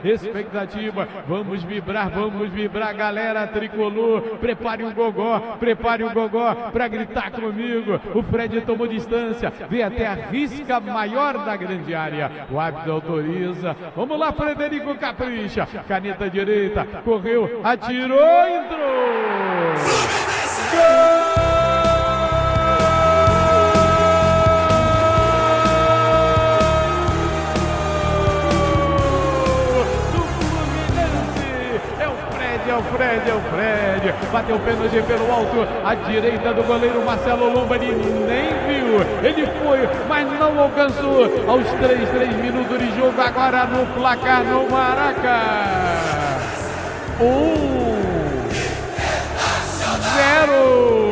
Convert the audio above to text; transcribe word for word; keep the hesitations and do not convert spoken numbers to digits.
expectativa, vamos vibrar, vamos vibrar, galera tricolor, prepare o gogó, prepare o gogó para gritar comigo. O Fred tomou distância, veio até a risca maior da grande área, o árbitro autoriza. Vamos lá, Frederico capricha, caneta direita, correu, atirou, entrou. Gol! É o Fred, é o Fred, bateu o pênalti pelo alto, à direita do goleiro Marcelo Lomba, ele nem viu, ele foi, mas não alcançou, aos três, três minutos de jogo, agora no placar no Maraca, um, zero.